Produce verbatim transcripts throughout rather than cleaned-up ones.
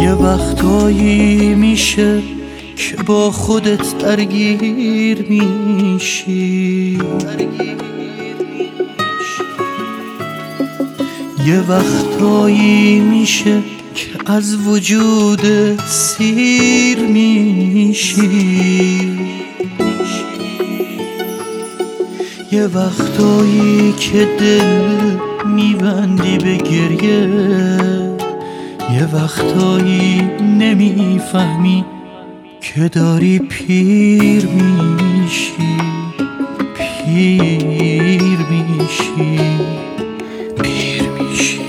یه وقتایی میشه که با خودت درگیر میشی، یه وقتایی میشه که از وجود سیر میشی، یه وقتایی که دل میبندی به گریه، یه وقتایی نمیفهمی که داری پیر میشی، پیر میشی، پیر میشی.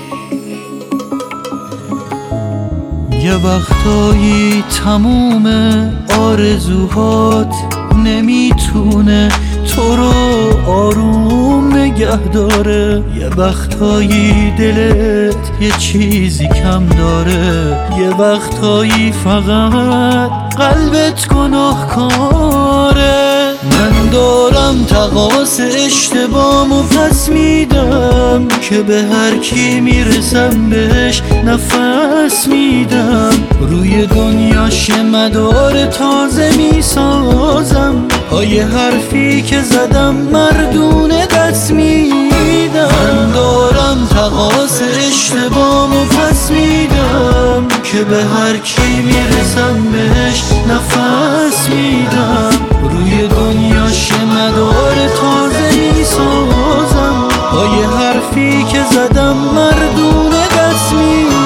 یه وقتایی تموم آرزوهات نمیتونه تو رو آروم نگه داره، یه وقتایی دلت یه چیزی کم داره، یه وقتایی فقط قلبت گناهکاره. من دارم تقاص اشتباهمو پس میدم که به هر کی میرسم بهش نفس میدم، روی دنیاش مدار تازه میسازم، پای حرفی که زدم مردونه دست میدم. من دارم تقاص اشتباهمو پس میدم که به هر کی میرسم بهش نفس میدم، روی دنیاش مدار تازه میسازم، پای حرفی که زدم مردونه دست میدم.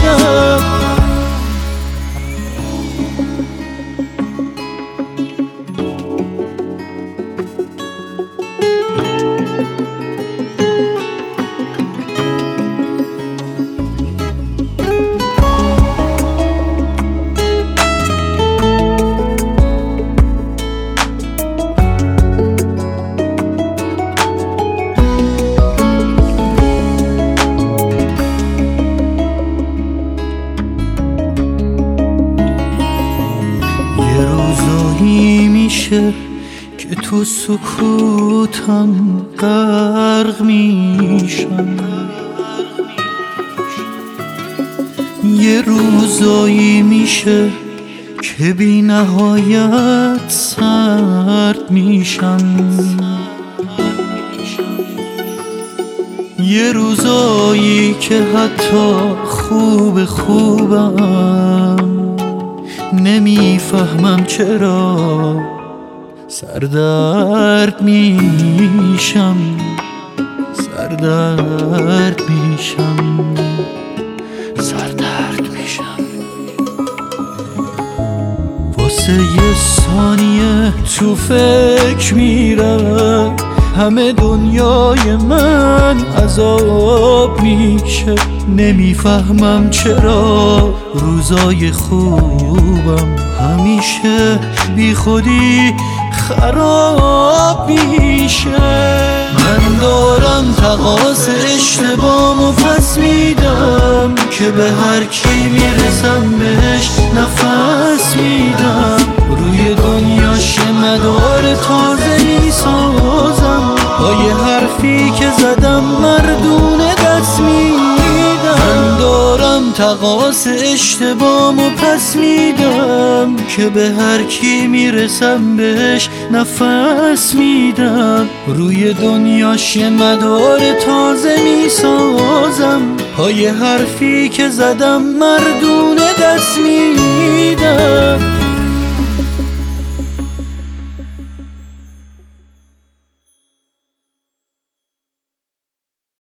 میشه که تو سکوتم غرق میشم، یه روزایی میشه که بی نهایت سرد میشم، یه روزایی که حتی خوب خوبم نمیفهمم چرا سردرد میشم، سردرد میشم، سردرد میشم. واسه یه ثانیه تو فکر میرم همه دنیای من عذاب میشه، نمیفهمم چرا روزای خوبم همیشه بی خودی خراب میشه. من دارم تقاص اشتباهمو پس میدم که به هر کی میرسم بهش نفس میدم، روی دنیاش مدار تازه میسازم، پای حرفی که زدم مردونه دست میدم. من دارم تقاص اشتباهمو پس میدم که به هر کی میرسم بهش نفس میدم، روی دنیاش مدار تازه میسازم، پای حرفی که زدم مردونه دست میدم.